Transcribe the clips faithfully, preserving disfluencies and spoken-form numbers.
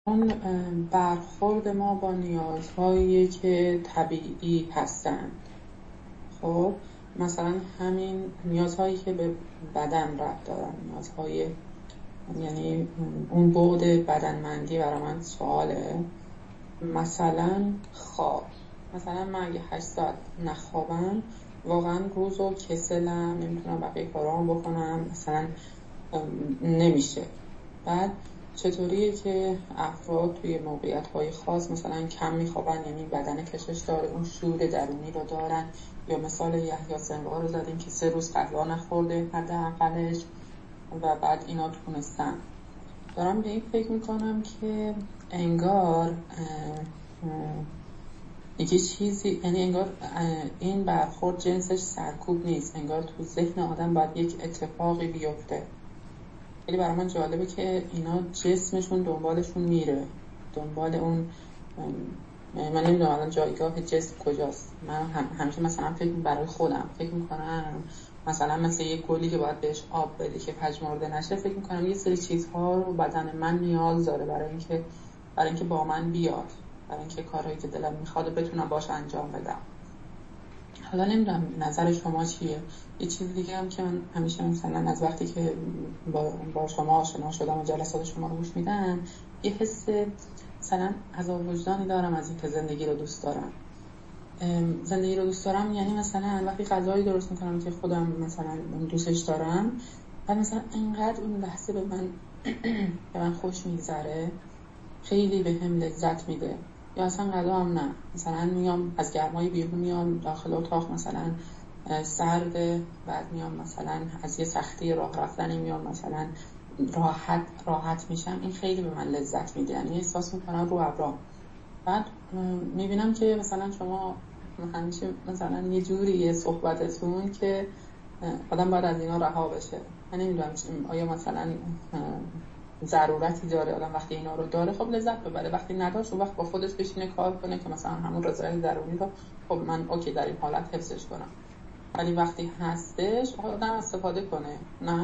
اون برخورد ما با نیازهایی که طبیعی هستند. خب مثلا همین نیازهایی که به بدن ربط دارن، نیازهای یعنی اون بعد بدنمندی برای من سواله. مثلا خواب، مثلا من اگه هشت ساعت نخوابم واقعا روزو کسلم، نمیتونم بقیه کارامو بکنم، مثلا نمیشه. بعد چطوریه که افراد توی موقعیت‌های خاص مثلا کم میخوابن، یعنی بدن کشش داره، اون شور درونی رو دارن. یا مثال یحیی سنوار رو زدیم که سه روز غذا نخورده حداقلش و بعد اینا تونستن. دارم به این فکر میکنم که انگار یکی چیزی، یعنی انگار این برخورد جنسش سرکوب نیست، انگار تو ذهن آدم باید یک اتفاقی بیفته. خیلی برای من جالبه که اینا جسمشون دنبالشون میره، دنبال اون. من نمیدونم الان جایگاه جسم کجاست. من هم همیشه مثلا فکر برای خودم فکر میکنم مثلا مثل یه گلی که باید بهش آب بدی که پژمرده نشه، فکر میکنم یه سری چیزها رو بدن من نیاز داره برای اینکه برای اینکه با من بیاد، برای اینکه کارهایی که دلم میخواد بتونم باش انجام بدم. حالا نمیدونم نظر شما چیه. یه چیز دیگه هم که من همیشه مثلا از وقتی که با, با شما آشنا شدم و جلسات شما رو گوش میدم، یه حس مثلا عذاب وجدانی دارم از اینکه زندگی رو دوست دارم. زندگی رو دوست دارم یعنی مثلا وقتی غذایی درست میکنم که خودم مثلا دوستش دارم، بعد مثلا اینقدر اون لحظه به من به من خوش میگذره، خیلی به هم لذت میده. یا اصلا غذا هم نه، مثلا میام از گرمای بیرون میام داخل اتاق، مثلا سرده، بعد میام مثلا از یه سختی راه رفتنی میام مثلا راحت راحت میشم، این خیلی به من لذت میده، یعنی احساس میکنم رو ابرام. بعد میبینم که مثلا شما همیشه مثلا یه جوریه صحبتتون که آدم باید از اینا رها بشه. من نمیدونم آیا مثلا ضرورتی داره آدم وقتی اینا رو داره خب لذت ببره، وقتی نداشت اون وقت با خودش بشینه کار کنه که مثلا همون رضایت درونی رو خب من اوکی در این حالت حفظش کنم، ولی وقتی هستش آدم استفاده کنه. نه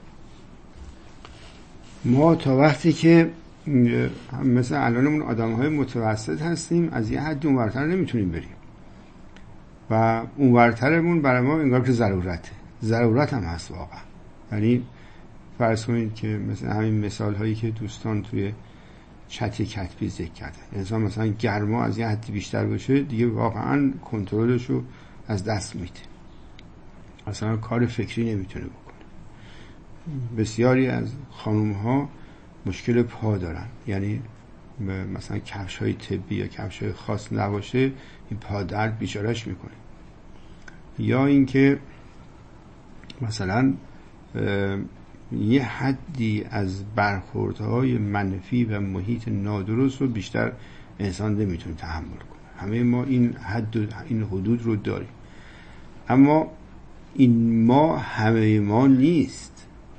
ما تا وقتی که مثل الانمون آدم‌های متوسط هستیم از یه حد اونورتر نمیتونیم بریم و اونورترمون برای ما انگار که ضرورته ضرورت هم هست واقعا. یعنی فرض کنید که مثلا همین مثال هایی که دوستان توی چت کتبی ذکر کردن، انسان مثلا گرما از یه حدی بیشتر بشه دیگه واقعا کنترلش رو از دست میده، مثلا کار فکری نمیتونه بکنه. بسیاری از خانوم ها مشکل پا دارن، یعنی مثلا کفش های طبی یا کفش های خاص نباشه این پا درد بیچارهش میکنه. یا اینکه مثلا یه حدی از برخوردهای منفی و محیط نادرست رو بیشتر انسان نمیتونه تحمل کنه. همه ما این حد و این حدود رو داریم، اما این ما همه ما نیست.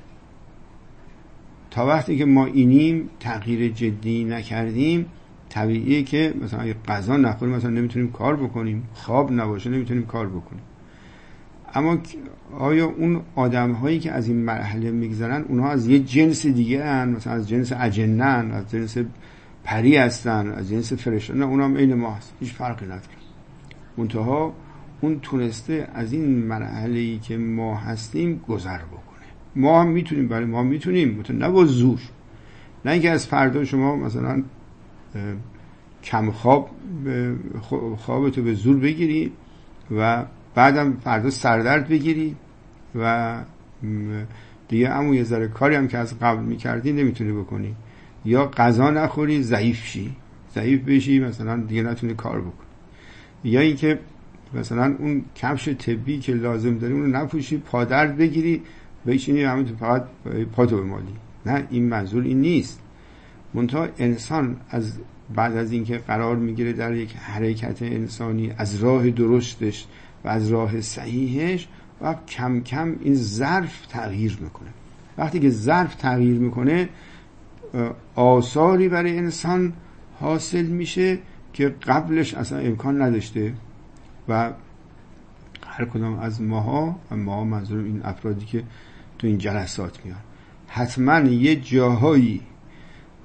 تا وقتی که ما اینیم تغییر جدی نکردیم طبیعیه که مثلا اگه غذا نخوریم مثلا نمیتونیم کار بکنیم، خواب نباشه نمیتونیم کار بکنیم. اما آیا اون آدم هایی که از این مرحله میگذرن اونها از یه جنس دیگه هن، مثلا از جنس اجنن، از جنس پری هستن، از جنس فرشتن؟ نه، اونها هم عین ما هست، هیچ فرقی نداره. منتها اون تونسته از این مرحله‌ای که ما هستیم گذر بکنه. ما هم میتونیم، برای ما میتونیم، مثلا نه با زور، نه اینکه از فردا شما مثلا کم خواب خوابتو به زور بگیری و بعدم فردا سردرد بگیری و دیگه همون یه ذره کاری هم که از قبل میکردی نمیتونی بکنی، یا غذا نخوری ضعیف شی ضعیف بشی مثلا دیگه نتونی کار بکنی، یا اینکه مثلا اون کفش طبی که لازم داری اون رو نپوشی، پادرد بگیری بشینی همین فقط پاتو بمالی. نه، این منظور این نیست. منتها انسان از بعد از اینکه قرار میگیره در یک حرکت انسانی از راه درستش و از راه صحیحش و کم کم این ظرف تغییر میکنه. وقتی که ظرف تغییر میکنه آثاری برای انسان حاصل میشه که قبلش اصلا امکان نداشته. و هر کدام از ماها، و ماها منظورم این افرادی که تو این جلسات میان، حتما یه جاهایی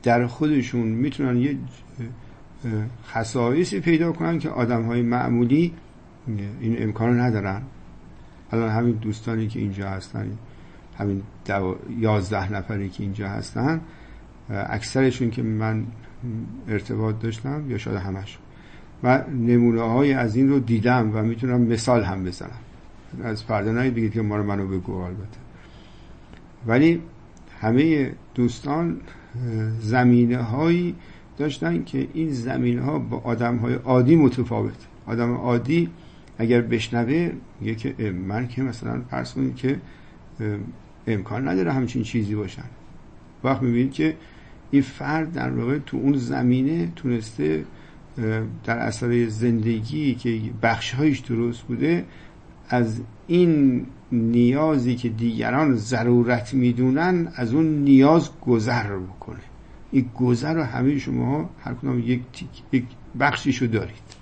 در خودشون میتونن یه خصایصی پیدا کنن که آدم‌های معمولی این امکانو ندارن. الان همین دوستانی که اینجا هستن، همین دو... یازده نفری که اینجا هستن، اکثرشون که من ارتباط داشتم یا شاید همشون، و نمونه های از این رو دیدم و میتونم مثال هم بزنم. از فردا نهید بگید که ما رو منو بگو البته. ولی همه دوستان زمینه هایی داشتن که این زمینه ها با آدم های عادی متفاوت. آدم عادی اگر بشنوه میگه که من که مثلا فرض کنید که امکان نداره همچین چیزی باشن. وقت میبینید که این فرد در واقع تو اون زمینه تونسته در اثر زندگی که بخشهایش درست بوده از این نیازی که دیگران ضرورت میدونن از اون نیاز گذر بکنه. این گذر رو همه شما هر کدوم یک یک بخشیشو دارید.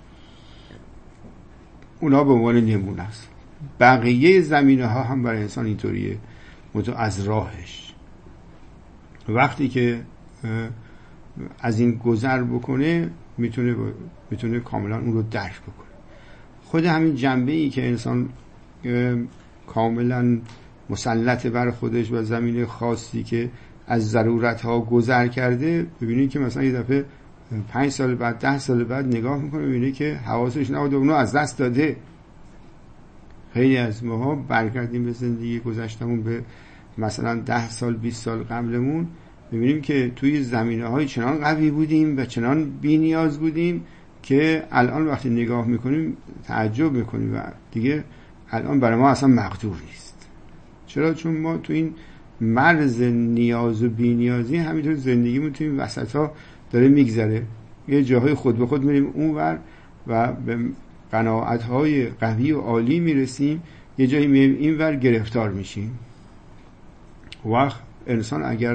اونا به عنوان نمونه است. بقیه زمینه ها هم برای انسان اینطوریه، متو از راهش وقتی که از این گذر بکنه میتونه میتونه کاملا اون رو درک بکنه. خود همین جنبه ای که انسان کاملا مسلط بر خودش و زمینه خاصی که از ضرورت ها گذر کرده، ببینید که مثلا یه دفعه پنج سال بعد ده سال بعد نگاه میکنه ببینید که حواسش نبوده اونو از دست داده. خیلی از ماها برگردیم به زندگی گذشتمون، به مثلا ده سال بیست سال قبلمون، ببینیم که توی زمینه های چنان قوی بودیم و چنان بی نیاز بودیم که الان وقتی نگاه میکنیم تعجب میکنیم و دیگه الان برای ما اصلا مقدور نیست. چرا؟ چون ما تو این مرز نیاز و بی نیازی همینطور زندگیمون توی این وسط ها داره میگذره. یه جاهای خود به خود میریم اونور و به قناعت های قوی و عالی میرسیم، یه جایی میریم اینور گرفتار میشیم. وقت انسان اگر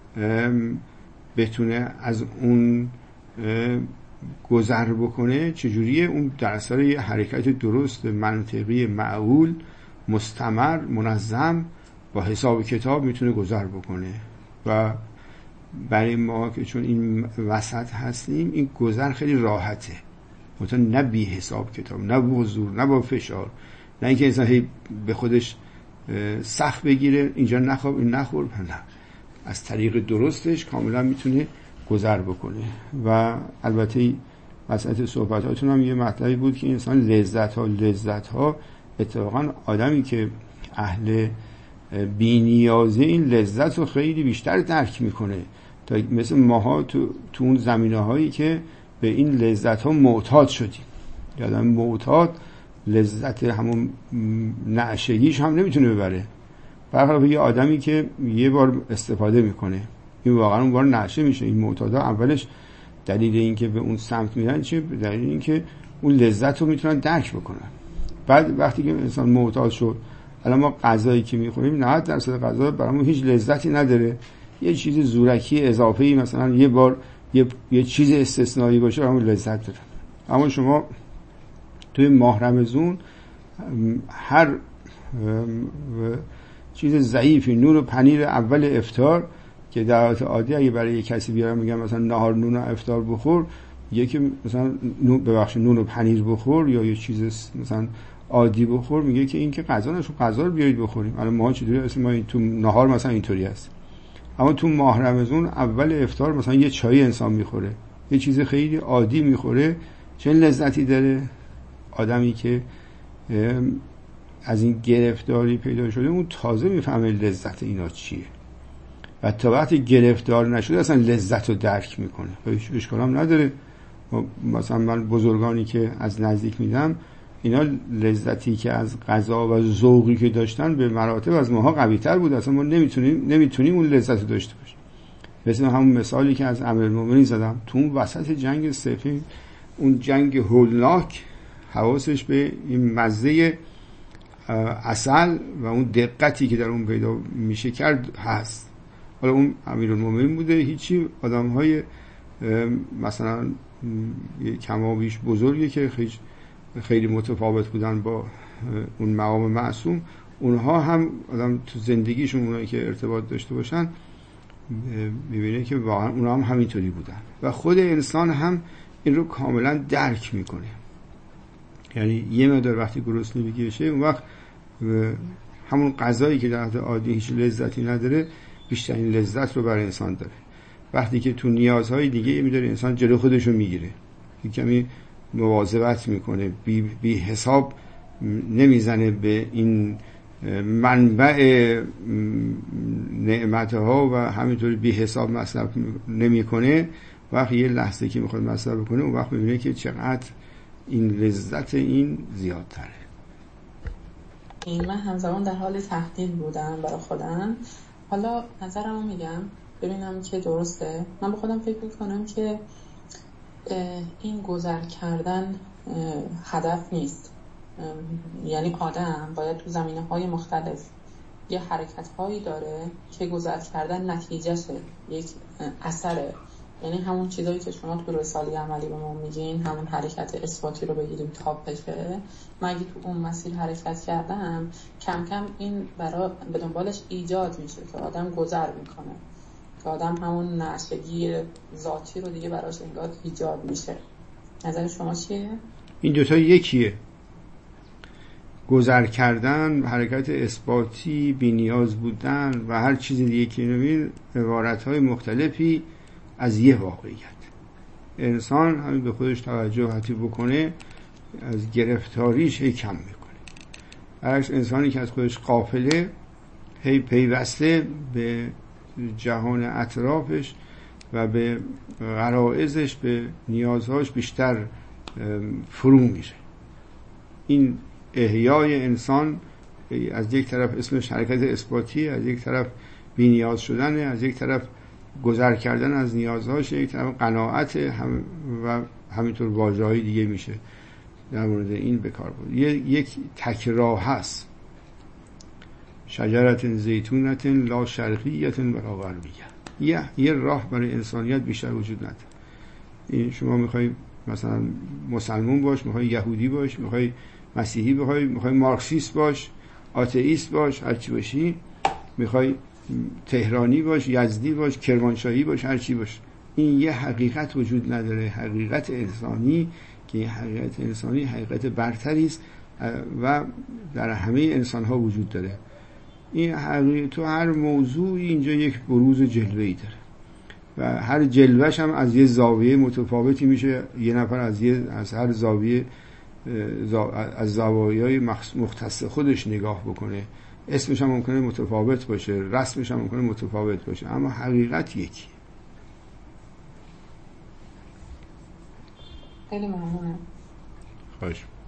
بتونه از اون گذر بکنه، چجوریه؟ اون در اثر یه حرکت درست منطقی معقول مستمر منظم با حساب کتاب میتونه گذر بکنه. و برای ما که چون این وسط هستیم این گذر خیلی راحته، مثلا نه بی حساب کتاب، نه با زور، نه با فشار، نه اینکه انسان هی به خودش سخت بگیره اینجا نخواب این نخور، نه، از طریق درستش کاملا میتونه گذر بکنه. و البته وسط صحبتاتون هم یه مطلبی بود که انسان لذت ها لذت ها اتفاقا آدمی که اهل بی نیازه این لذت رو خیلی بیشتر درک میکنه تا مثل ماها تو, تو اون زمینه هایی که به این لذت ها معتاد شدیم. یادم معتاد لذت همون نعشگیش هم نمیتونه ببره، برخلاف یه آدمی که یه بار استفاده میکنه این واقعا اون بار نعشه میشه. این معتادا اولش دلیل این که به اون سمت میرن چه؟ دلیل این که اون لذت رو میتونن درک بکنن. بعد وقتی که انسان معتاد شد، الان ما غذایی که میخوریم نود درصد غذا برامون هیچ لذتی نداره، یه چیز زورکی اضافه‌ای مثلا یه بار یه, یه چیز استثنایی باشه برامون لذت داره. اما شما توی ماه رمضان هر چیز ضعیفی، نون و پنیر اول افطار که در حالت عادی اگه برای یک کسی بیارم میگم مثلا نهار نون و افطار بخور، یکی مثلا نون ببخش نون و پنیر بخور یا یه چیز مثلا عادی بخور، میگه که این که غذا نشون غذا رو بیارید بخوریم. الان ما چطوری اصلا ما تو نهار مثلا اینطوری هست، اما تو ماه رمضان اول افطار مثلا یه چای انسان میخوره، یه چیز خیلی عادی میخوره، چه لذتی داره. آدمی که از این گرفتاری پیدا شده اون تازه میفهمه لذت اینا چیه و تا وقتی گرفتار نشده اصلا لذت رو درک میکنه. هیچ اشکال هم نداره. مثلا من بزرگانی که از نزدیک میدم اینا لذتی که از غذا و ذوقی که داشتن به مراتب از ماها قوی تر بود، اصلا ما نمیتونیم نمیتونیم اون لذت رو داشته باشیم. مثلا همون مثالی که از امیرالمومنین زدم، تو اون وسط جنگ صفین، اون جنگ هولناک، حواسش به این مزه عسل و اون دقتی که در اون پیدا میشه کرد هست. حالا اون امیرالمومنین بوده، هیچی آدم‌های مثلا کمابیش بزرگی که خیلی خیلی متفاوت بودن با اون مقام معصوم، اونها هم آدم تو زندگیشون اونایی که ارتباط داشته باشن میبینه که واقعا اونا هم همینطوری بودن و خود انسان هم این رو کاملا درک میکنه. یعنی یه مقدار وقتی گرسنه بشه اون وقت همون غذایی که در حالت عادی هیچ لذتی نداره بیشترین لذت رو برای انسان داره. وقتی که تو نیازهای دیگه میداره انسان جلو خودش رو میگیره، کمی مواظبت میکنه، بی, بی حساب نمیزنه به این منبع نعمتها و همینطوری بی حساب مصرف نمیکنه. وقتی یه لحظه که میخواد مصرف بکنه اون وقت میبینه که چقدر این لذت این زیادتره. این من همزمان در حال تحلیل بودم برای خودم. حالا نظرمو میگم ببینم که درسته. من به خودم فکر میکنم که این گذر کردن هدف نیست. یعنی آدم باید تو زمینه های مختلف یه حرکت هایی داره که گذر کردن نتیجهشه، یک اثره. یعنی همون چیزایی که شما تو رساله عملی به ما میگین، همون حرکت اثباتی رو بگیریم تاپشه. من اگه تو اون مسیر حرکت کردم کم کم این برای به دنبالش ایجاد میشه که آدم گذر میکنه، که آدم همون نشگی ذاتی رو دیگه براش انگار ایجاد میشه. نظر شما چیه؟ این دوتا یکیه. گذر کردن، حرکت اثباتی، بی نیاز بودن و هر چیز دیگه که نمید عبارت‌های مختلفی از یه واقعیت. انسان همین به خودش توجه حتی بکنه از گرفتاریش هی کم میکنه. برعکس انسانی که از خودش غافله هی پیوسته به جهان اطرافش و به غرایزش، به نیازهاش بیشتر فرو میره. این احیای انسان از یک طرف اسمش حرکت اثباتی، از یک طرف بی نیاز شدن، از یک طرف گذر کردن از نیازهاش، یک طرف قناعت هم و همینطور واژه‌های دیگه میشه در مورد این بکار بود. یک تک راه هست، شجرت زیتونت لا شرقیت ولا غربیه. یه یه راه برای انسانیت بیشتر وجود نداره. این شما میخوای مثلا مسلمان باش، میخوای یهودی باش، میخوای مسیحی بخوای، میخوای مارکسیست باش، آتئیست باش، هر چی باشی، میخوای تهرانی باش، یزدی باش، کرمانشاهی باش، هر چی باش، این یه حقیقت وجود نداره. حقیقت انسانی که این حقیقت انسانی حقیقت برتری است و در همه انسان ها وجود داره. این حقیقت تو هر موضوعی اینجا یک بروز جلوه‌ای داره و هر جلوه‌ش هم از یه زاویه متفاوتی میشه. یه نفر از یه از هر زاویه از زوایای مختص خودش نگاه بکنه، اسمش هم ممکنه متفاوت باشه، رسمش هم ممکنه متفاوت باشه، اما حقیقت یکی. خیلی ممنونم. خواهش